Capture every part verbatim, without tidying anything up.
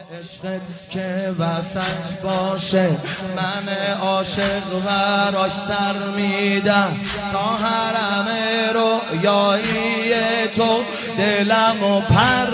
عشقت که وسط باشه من عاشق براش سر میدم تا حرم رویایی تو دلمو پر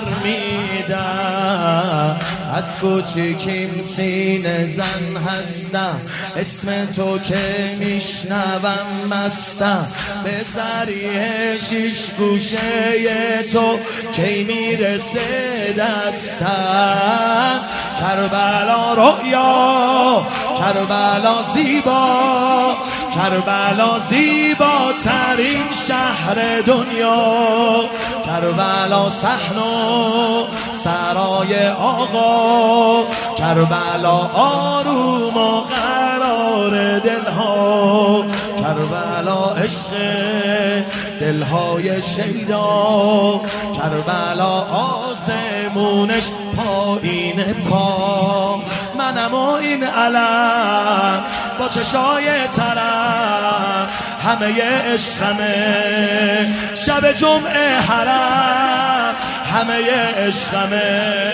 میدم از کوچیکیم سینه زن هستم اسم تو که میشنوم مستم به ذریعه شیش گوشه تو کی میرسه دستم کربلا رویا کربلا زیبا کربلا زیباترین شهر دنیا کربلا صحن و سرای آقا کربلا آروم و قرار دلها کربلا عشق دلهای شیدا کربلا آسمونش پایین پا منم و این علم با چشای ترم همه عشقمه شب جمعه حرم همه عشقمه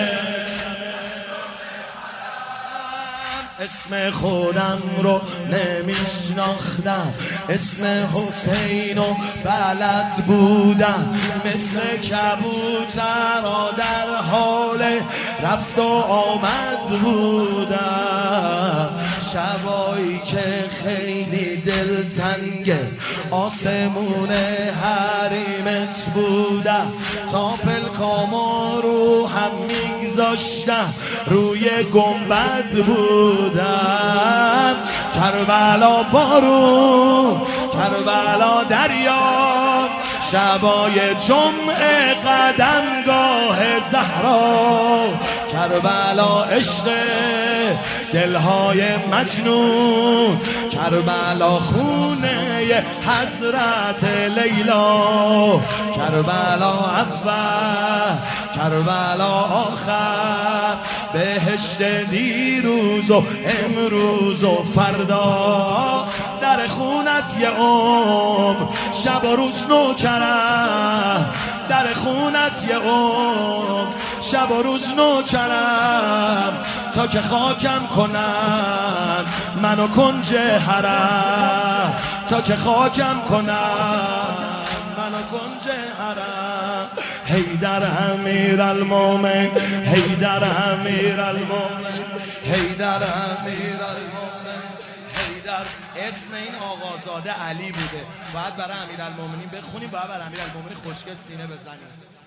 اسم خودم رو نمیشناختم اسم حسینو بلد بودم مثل کبوترها در حال رفت و آمد بودم شبایی که خیلی دلتنگه آسمون حریمت بودم تا پلکامو رو هم میگذاشتم روی گنبد بودم کربلا بارون کربلا دریا شبای جمعه قدمگاه زهرا کربلا عشق دلهای مجنون کربلا خونه حضرت لیلا کربلا اول کربلا آخر بهشت دیروز و امروز و فردا در خونت یه عمر شب و روز نوکرم در خونت یه عمر شب و روز نوکرم تا که خاکم کنن منو کنج حرم تا که خاکم کنن منو کنج حرم حیدر امیرالمومنین حیدر امیرالمومنین حیدر امیرالمومنین حیدر اسم این آقازاده علی بوده باید برای امیرالمومنین بخونیم باید برای امیرالمومنین خشک سینه بزنیم